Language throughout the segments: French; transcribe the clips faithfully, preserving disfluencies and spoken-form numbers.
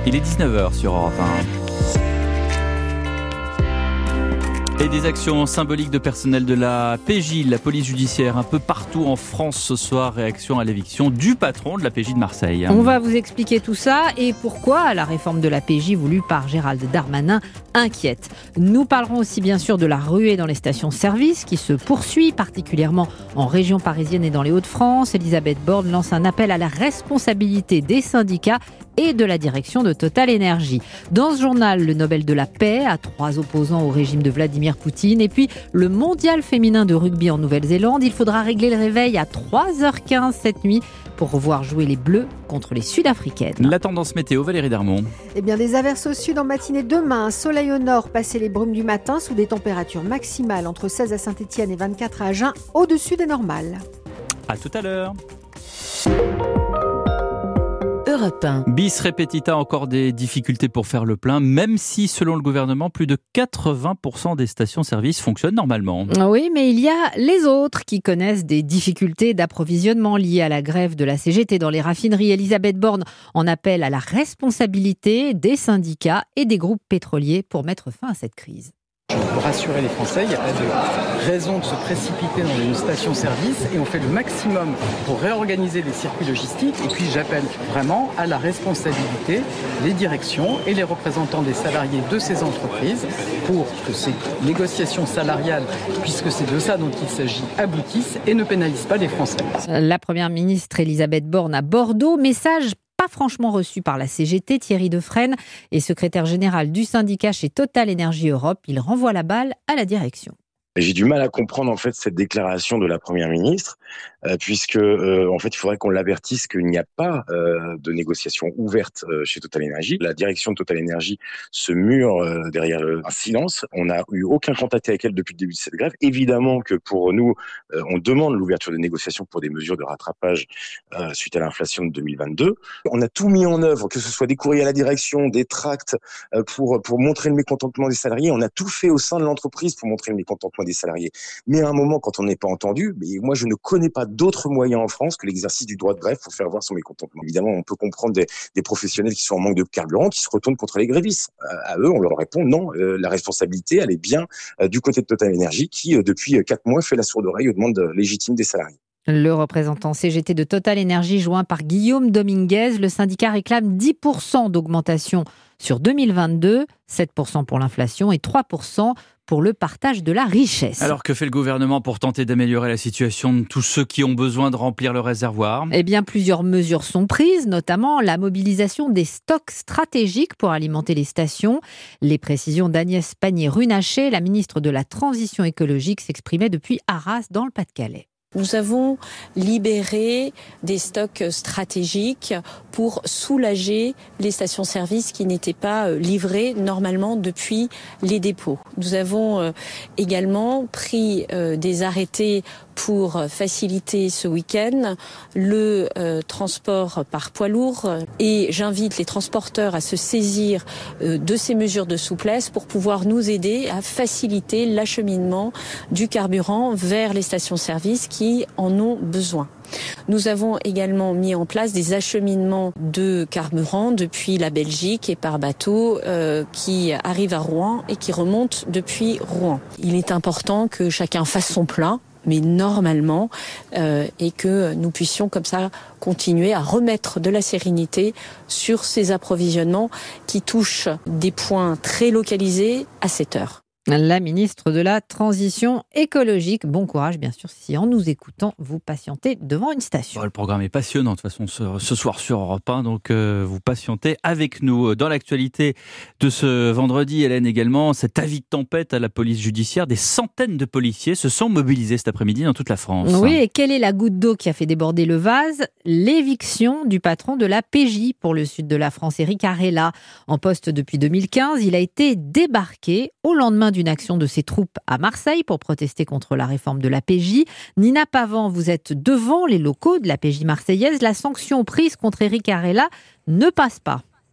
Il est dix-neuf heures sur Europe un. Et des actions symboliques de personnel de la P J, la police judiciaire, un peu partout en France ce soir. Réaction à l'éviction du patron de la P J de Marseille. On va vous expliquer tout ça et pourquoi la réforme de la P J voulue par Gérald Darmanin inquiète. Nous parlerons aussi bien sûr de la ruée dans les stations-service qui se poursuit, particulièrement en région parisienne et dans les Hauts-de-France. Elisabeth Borne lance un appel à la responsabilité des syndicats et de la direction de Total Énergie. Dans ce journal, le Nobel de la paix à trois opposants au régime de Vladimir Poutine. Et puis, le mondial féminin de rugby en Nouvelle-Zélande. Il faudra régler le réveil à trois heures quinze cette nuit pour revoir jouer les Bleus contre les Sud-Africaines. La tendance météo, Valérie Darmon. Eh bien, des averses au sud en matinée demain. Soleil au nord, passer les brumes du matin sous des températures maximales entre seize à Saint-Étienne et vingt-quatre à Agen, au-dessus des normales. À tout à l'heure. Europe un. Bis repetita, encore des difficultés pour faire le plein, même si, selon le gouvernement, plus de quatre-vingts pour cent des stations-service fonctionnent normalement. Oui, mais il y a les autres qui connaissent des difficultés d'approvisionnement liées à la grève de la C G T dans les raffineries. Elisabeth Borne en appelle à la responsabilité des syndicats et des groupes pétroliers pour mettre fin à cette crise. Pour rassurer les Français, il n'y a pas de raison de se précipiter dans une station-service et on fait le maximum pour réorganiser les circuits logistiques. Et puis j'appelle vraiment à la responsabilité les directions et les représentants des salariés de ces entreprises pour que ces négociations salariales, puisque c'est de ça dont il s'agit, aboutissent et ne pénalisent pas les Français. La première ministre Elisabeth Borne à Bordeaux, message pas franchement reçu par la C G T. Thierry Defresne est secrétaire général du syndicat chez Total Énergie Europe. Il renvoie la balle à la direction. J'ai du mal à comprendre en fait cette déclaration de la première ministre, euh, puisque euh, en fait il faudrait qu'on l'avertisse qu'il n'y a pas euh, de négociation ouverte euh, chez Total Énergie. La direction de Total Énergie se mure euh, derrière un silence. On n'a eu aucun contact avec elle depuis le début de cette grève. Évidemment que pour nous, euh, on demande l'ouverture de négociations pour des mesures de rattrapage euh, suite à l'inflation de deux mille vingt-deux. On a tout mis en œuvre, que ce soit des courriers à la direction, des tracts euh, pour pour montrer le mécontentement des salariés. On a tout fait au sein de l'entreprise pour montrer le mécontentement des salariés. Mais à un moment, quand on n'est pas entendu, mais moi je ne connais pas d'autres moyens en France que l'exercice du droit de grève pour faire voir son mécontentement. Évidemment, on peut comprendre des, des professionnels qui sont en manque de carburant, qui se retournent contre les grévistes. À, à eux, on leur répond non, euh, la responsabilité, elle est bien euh, du côté de Total Énergie qui, euh, depuis quatre mois, fait la sourde oreille aux demandes légitimes des salariés. Le représentant C G T de Total Énergie, joint par Guillaume Dominguez, le syndicat réclame dix pour cent d'augmentation sur deux mille vingt-deux, sept pour cent pour l'inflation et trois pour cent pour le partage de la richesse. Alors que fait le gouvernement pour tenter d'améliorer la situation de tous ceux qui ont besoin de remplir le réservoir ? Eh bien, plusieurs mesures sont prises, notamment la mobilisation des stocks stratégiques pour alimenter les stations. Les précisions d'Agnès Pannier-Runacher, la ministre de la Transition écologique, s'exprimait depuis Arras dans le Pas-de-Calais. Nous avons libéré des stocks stratégiques pour soulager les stations-service qui n'étaient pas livrées normalement depuis les dépôts. Nous avons également pris des arrêtés pour faciliter ce week-end le euh, transport par poids lourd et j'invite les transporteurs à se saisir euh, de ces mesures de souplesse pour pouvoir nous aider à faciliter l'acheminement du carburant vers les stations-service qui en ont besoin. Nous avons également mis en place des acheminements de carburant depuis la Belgique et par bateau euh, qui arrivent à Rouen et qui remontent depuis Rouen. Il est important que chacun fasse son plein, mais normalement, euh, et que nous puissions comme ça continuer à remettre de la sérénité sur ces approvisionnements qui touchent des points très localisés à cette heure. La ministre de la Transition écologique. Bon courage, bien sûr, si en nous écoutant, vous patientez devant une station. Bon, le programme est passionnant, de toute façon, ce, ce soir sur Europe un, donc euh, vous patientez avec nous. Dans l'actualité de ce vendredi, Hélène, également, cet avis de tempête à la police judiciaire. Des centaines de policiers se sont mobilisés cet après-midi dans toute la France. Oui, et quelle est la goutte d'eau qui a fait déborder le vase ? L'éviction du patron de la P J pour le sud de la France, Éric Arella. En poste depuis deux mille quinze, il a été débarqué au lendemain d'une action de ses troupes à Marseille pour protester contre la réforme de la P J. Nina Pavant, vous êtes devant les locaux de la P J marseillaise. La sanction prise contre Éric Arella ne passe pas.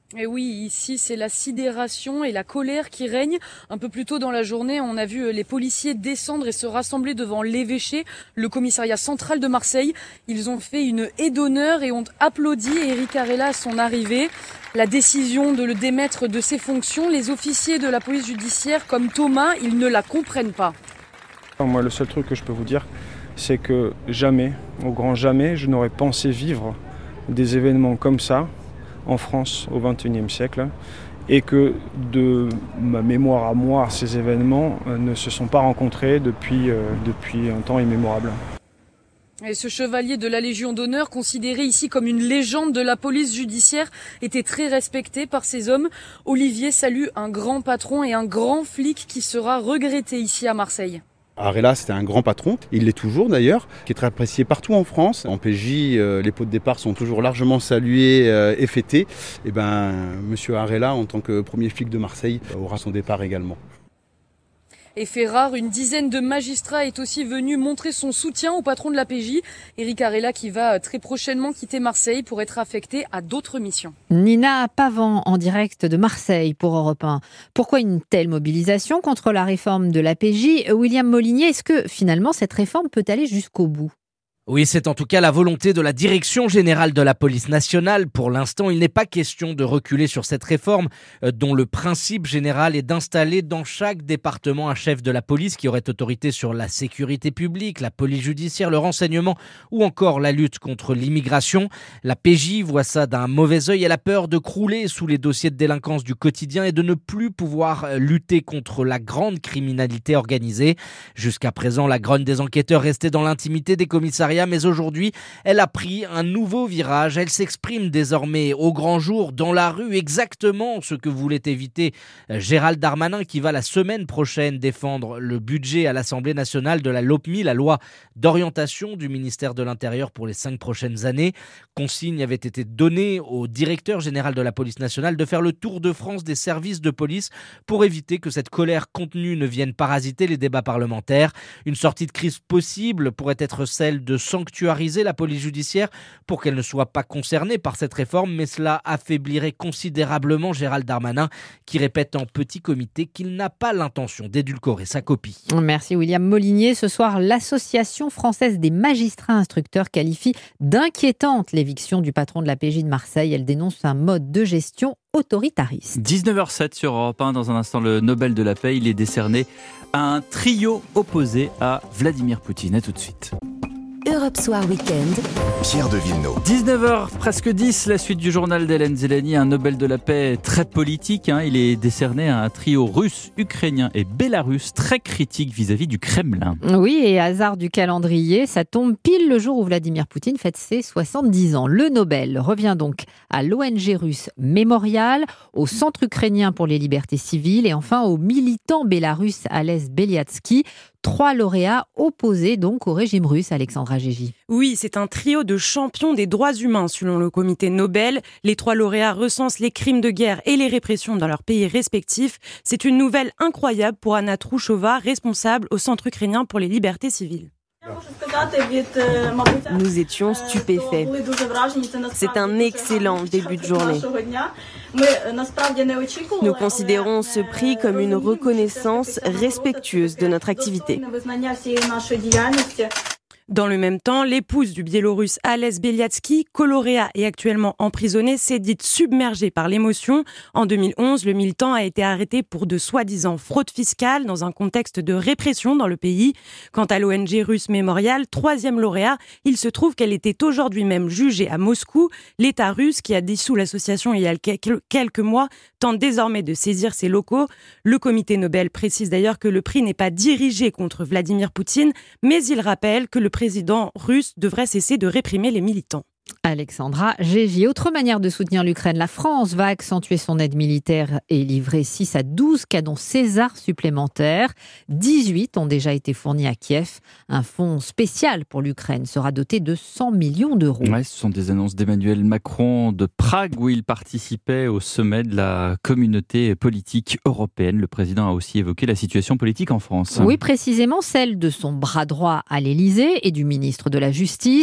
Et oui, ici c'est la sidération et la colère qui règnent. Un peu plus tôt dans la journée, on a vu les policiers descendre et se rassembler devant l'évêché, le commissariat central de Marseille. Ils ont fait une haie d'honneur et ont applaudi Éric Arella à son arrivée. La décision de le démettre de ses fonctions, les officiers de la police judiciaire comme Thomas, ils ne la comprennent pas. Moi, le seul truc que je peux vous dire, c'est que jamais, au grand jamais, je n'aurais pensé vivre des événements comme ça en France au vingt et unième siècle, et que de ma mémoire à moi, ces événements euh, ne se sont pas rencontrés depuis, euh, depuis un temps immémorable. Et ce chevalier de la Légion d'honneur, considéré ici comme une légende de la police judiciaire, était très respecté par ces hommes. Olivier salue un grand patron et un grand flic qui sera regretté ici à Marseille. Arella, c'était un grand patron, il l'est toujours d'ailleurs, qui est très apprécié partout en France. En P J, euh, les pots de départ sont toujours largement salués euh, et fêtés. Et ben, Monsieur Arella, en tant que premier flic de Marseille, aura son départ également. Et fait rare, une dizaine de magistrats est aussi venu montrer son soutien au patron de la P J, Éric Arella, qui va très prochainement quitter Marseille pour être affecté à d'autres missions. Nina Pavan en direct de Marseille pour Europe un. Pourquoi une telle mobilisation contre la réforme de la P J ? William Molinier, est-ce que finalement cette réforme peut aller jusqu'au bout ? Oui, c'est en tout cas la volonté de la Direction générale de la police nationale. Pour l'instant, il n'est pas question de reculer sur cette réforme euh, dont le principe général est d'installer dans chaque département un chef de la police qui aurait autorité sur la sécurité publique, la police judiciaire, le renseignement ou encore la lutte contre l'immigration. La P J voit ça d'un mauvais œil. Elle a peur de crouler sous les dossiers de délinquance du quotidien et de ne plus pouvoir lutter contre la grande criminalité organisée. Jusqu'à présent, la grogne des enquêteurs restait dans l'intimité des commissariats. Mais aujourd'hui, elle a pris un nouveau virage. Elle s'exprime désormais au grand jour, dans la rue, exactement ce que voulait éviter Gérald Darmanin, qui va la semaine prochaine défendre le budget à l'Assemblée nationale de la LOPMI, la loi d'orientation du ministère de l'Intérieur pour les cinq prochaines années. Consigne avait été donnée au directeur général de la police nationale de faire le tour de France des services de police pour éviter que cette colère contenue ne vienne parasiter les débats parlementaires. Une sortie de crise possible pourrait être celle de sanctuariser la police judiciaire pour qu'elle ne soit pas concernée par cette réforme, mais cela affaiblirait considérablement Gérald Darmanin, qui répète en petit comité qu'il n'a pas l'intention d'édulcorer sa copie. Merci William Molinier. Ce soir, l'Association française des magistrats instructeurs qualifie d'inquiétante l'éviction du patron de la P J de Marseille. Elle dénonce un mode de gestion autoritariste. dix-neuf heures zéro sept sur Europe un. Dans un instant, le Nobel de la paix, il est décerné à un trio opposé à Vladimir Poutine. À tout de suite. Europe Soir Weekend. Pierre de Villeneuve. dix-neuf heures presque dix, la suite du journal d'Hélène Zeleny, un Nobel de la paix très politique. Hein. Il est décerné à un trio russe, ukrainien et bélarusse très critique vis-à-vis du Kremlin. Oui, et hasard du calendrier, ça tombe pile le jour où Vladimir Poutine fête ses soixante-dix ans. Le Nobel revient donc à l'O N G russe Mémorial, au Centre ukrainien pour les libertés civiles et enfin au militant bélarusse Ales Beliatsky. Trois lauréats opposés donc au régime russe, Alexandra Gégy. Oui, c'est un trio de champions des droits humains selon le comité Nobel. Les trois lauréats recensent les crimes de guerre et les répressions dans leurs pays respectifs. C'est une nouvelle incroyable pour Anna Trouchova, responsable au Centre ukrainien pour les libertés civiles. Nous étions stupéfaits. C'est un excellent début de journée. Nous considérons ce prix comme une reconnaissance respectueuse de notre activité. Dans le même temps, l'épouse du Biélorusse Ales Beliatsky, coloréat et actuellement emprisonné, s'est dite submergée par l'émotion. En deux mille onze, le militant a été arrêté pour de soi-disant fraude fiscale dans un contexte de répression dans le pays. Quant à l'O N G russe Mémorial, troisième lauréat, il se trouve qu'elle était aujourd'hui même jugée à Moscou. L'État russe, qui a dissous l'association il y a quelques mois, tente désormais de saisir ses locaux. Le comité Nobel précise d'ailleurs que le prix n'est pas dirigé contre Vladimir Poutine, mais il rappelle que le président russe devrait cesser de réprimer les militants. Alexandra Gégy. Autre manière de soutenir l'Ukraine, la France va accentuer son aide militaire et livrer six à douze canons César supplémentaires. dix-huit ont déjà été fournis à Kiev. Un fonds spécial pour l'Ukraine sera doté de cent millions d'euros. Ouais, ce sont des annonces d'Emmanuel Macron de Prague où il participait au sommet de la communauté politique européenne. Le président a aussi évoqué la situation politique en France. Oui, précisément celle de son bras droit à l'Élysée et du ministre de la Justice.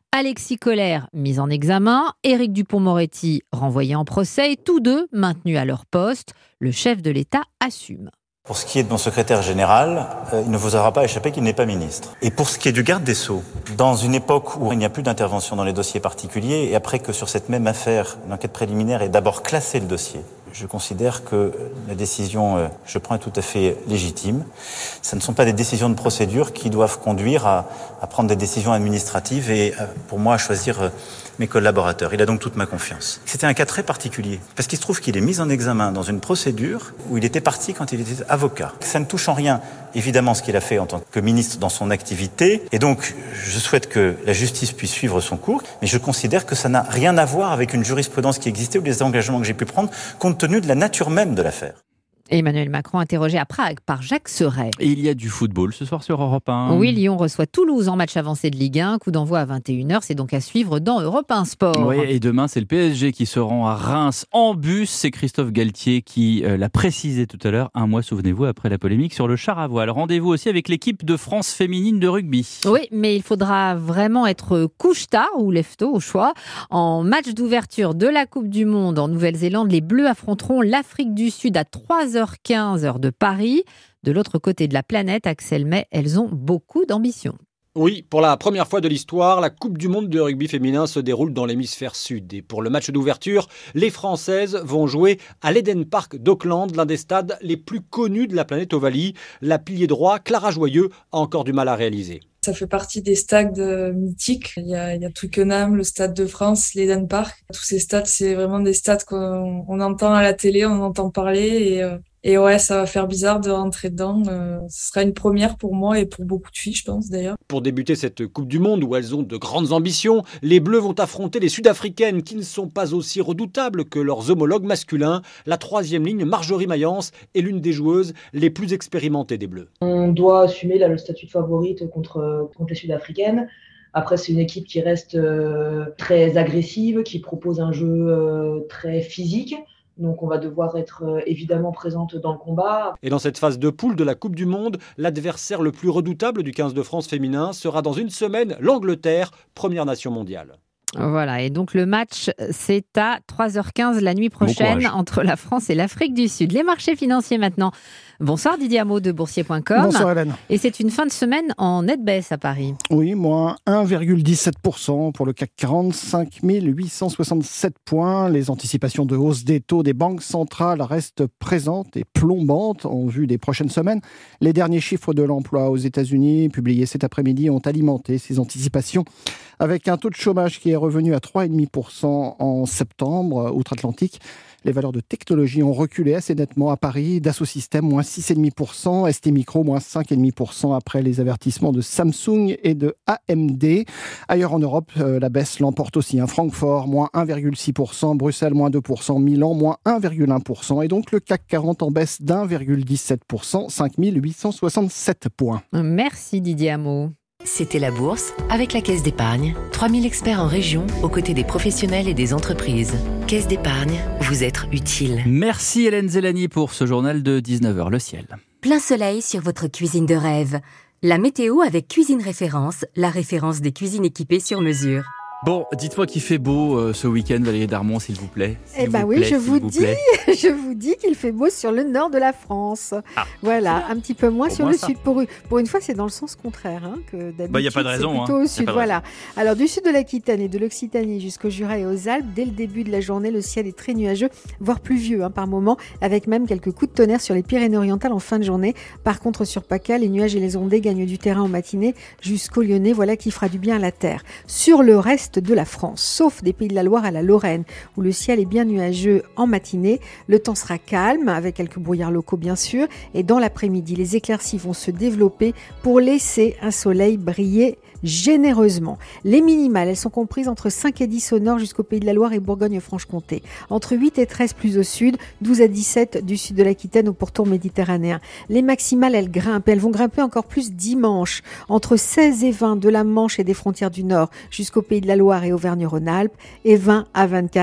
Alexis Kohler, mis en examen, Éric Dupond-Moretti, renvoyé en procès, et tous deux maintenus à leur poste. Le chef de l'État assume. Pour ce qui est de mon secrétaire général, euh, il ne vous aura pas échappé qu'il n'est pas ministre. Et pour ce qui est du garde des Sceaux, dans une époque où il n'y a plus d'intervention dans les dossiers particuliers, et après que sur cette même affaire, une enquête préliminaire ait d'abord classé le dossier, je considère que la décision que je prends est tout à fait légitime. Ce ne sont pas des décisions de procédure qui doivent conduire à, à prendre des décisions administratives et pour moi à choisir mes collaborateurs. Il a donc toute ma confiance. C'était un cas très particulier parce qu'il se trouve qu'il est mis en examen dans une procédure où il était parti quand il était avocat. Ça ne touche en rien, évidemment, ce qu'il a fait en tant que ministre dans son activité et donc je souhaite que la justice puisse suivre son cours, mais je considère que ça n'a rien à voir avec une jurisprudence qui existait ou les engagements que j'ai pu prendre compte tenu de la nature même de l'affaire. Emmanuel Macron interrogé à Prague par Jacques Serret. Et il y a du football ce soir sur Europe un. Oui, Lyon reçoit Toulouse en match avancé de Ligue un. Coup d'envoi à vingt et une heures. C'est donc à suivre dans Europe un Sport. Oui, et demain, c'est le P S G qui se rend à Reims en bus. C'est Christophe Galtier qui euh, l'a précisé tout à l'heure. Un mois, souvenez-vous, après la polémique sur le char à voile. Rendez-vous aussi avec l'équipe de France féminine de rugby. Oui, mais il faudra vraiment être couche-tard ou lève-tôt au choix. En match d'ouverture de la Coupe du Monde en Nouvelle-Zélande, les Bleus affronteront l'Afrique du Sud à trois heures quinze heure de Paris. De l'autre côté de la planète, Axel May, elles ont beaucoup d'ambition. Oui, pour la première fois de l'histoire, la Coupe du Monde de rugby féminin se déroule dans l'hémisphère sud. Et pour le match d'ouverture, les Françaises vont jouer à l'Eden Park d'Auckland, l'un des stades les plus connus de la planète Ovalie. La pilier droit, Clara Joyeux, a encore du mal à réaliser. Ça fait partie des stades mythiques. Il y a, il y a Twickenham, le Stade de France, l'Eden Park. Tous ces stades, c'est vraiment des stades qu'on on entend à la télé, on entend parler et... Euh... Et ouais, ça va faire bizarre de rentrer dedans. Euh, ce sera une première pour moi et pour beaucoup de filles, je pense, d'ailleurs. Pour débuter cette Coupe du Monde où elles ont de grandes ambitions, les Bleus vont affronter les Sud-Africaines qui ne sont pas aussi redoutables que leurs homologues masculins. La troisième ligne, Marjorie Mayence, est l'une des joueuses les plus expérimentées des Bleus. On doit assumer là, le statut de favorite contre, contre les Sud-Africaines. Après, c'est une équipe qui reste euh, très agressive, qui propose un jeu euh, très physique. Donc on va devoir être euh, évidemment présente dans le combat. Et dans cette phase de poule de la Coupe du Monde, l'adversaire le plus redoutable du quinze de France féminin sera dans une semaine l'Angleterre, première nation mondiale. Voilà, et donc le match, c'est à trois heures quinze la nuit prochaine bon entre la France et l'Afrique du Sud. Les marchés financiers maintenant. Bonsoir Didier Hameau de boursier point com. Bonsoir Hélène. Et c'est une fin de semaine en nette baisse à Paris. Oui, moins un virgule dix-sept pour cent pour le C A C quarante, cinq mille huit cent soixante-sept points. Les anticipations de hausse des taux des banques centrales restent présentes et plombantes en vue des prochaines semaines. Les derniers chiffres de l'emploi aux États-Unis, publiés cet après-midi, ont alimenté ces anticipations avec un taux de chômage qui est revenu à trois virgule cinq pour cent en septembre, outre-Atlantique. Les valeurs de technologie ont reculé assez nettement à Paris. Dassault Systèmes, moins six virgule cinq pour cent. S T Micro, moins cinq virgule cinq pour cent après les avertissements de Samsung et de A M D. Ailleurs en Europe, euh, la baisse l'emporte aussi. Hein. Francfort, moins un virgule six pour cent. Bruxelles, moins deux pour cent. Milan, moins un virgule un pour cent. Et donc le C A C quarante en baisse d'un virgule dix-sept pour cent. cinq mille huit cent soixante-sept points. Merci Didier Hameau. C'était La Bourse avec la Caisse d'Épargne. trois mille experts en région aux côtés des professionnels et des entreprises. Caisse d'Épargne, vous être utile. Merci Hélène Zélani pour ce journal de dix-neuf heures, le ciel. Plein soleil sur votre cuisine de rêve. La météo avec Cuisine Référence, la référence des cuisines équipées sur mesure. Bon, dites-moi qu'il fait beau euh, ce week-end, Valérie Darmon, s'il vous plaît. Eh bien oui, plaît, je vous, vous dis, je vous dis qu'il fait beau sur le nord de la France. Ah. Voilà, un petit peu moins Au sur moins le ça. sud. Pour, pour une fois, c'est dans le sens contraire hein, que d'habitude. Bah, y a pas de raison, c'est plutôt hein. au sud. Voilà. Alors du sud de l'Aquitaine et de l'Occitanie jusqu'au Jura et aux Alpes, dès le début de la journée, le ciel est très nuageux, voire pluvieux hein, par moment, avec même quelques coups de tonnerre sur les Pyrénées-Orientales en fin de journée. Par contre, sur PACA, les nuages et les ondées gagnent du terrain en matinée jusqu'au Lyonnais. Voilà qui fera du bien à la terre. Sur le reste de la France, sauf des Pays de la Loire à la Lorraine, où le ciel est bien nuageux en matinée. Le temps sera calme, avec quelques brouillards locaux bien sûr, et dans l'après-midi, les éclaircies vont se développer pour laisser un soleil briller généreusement. Les minimales, elles sont comprises entre cinq et dix au nord jusqu'au Pays de la Loire et Bourgogne-Franche-Comté. Entre huit et treize plus au sud, douze à dix-sept du sud de l'Aquitaine au pourtour méditerranéen. Les maximales, elles grimpent. Elles vont grimper encore plus dimanche. Entre seize et vingt de la Manche et des frontières du nord jusqu'au Pays de la Loire et Auvergne-Rhône-Alpes et vingt à vingt-quatre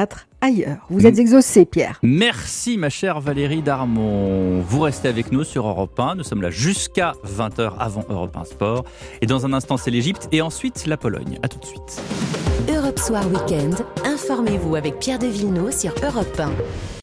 ailleurs. Vous êtes exaucé, Pierre. Merci ma chère Valérie Darmon. Vous restez avec nous sur Europe un. Nous sommes là jusqu'à vingt heures avant Europe un Sport. Et dans un instant, c'est l'Égypte et ensuite la Pologne. A tout de suite. Europe Soir Weekend, informez-vous avec Pierre de Villeneuve sur Europe un.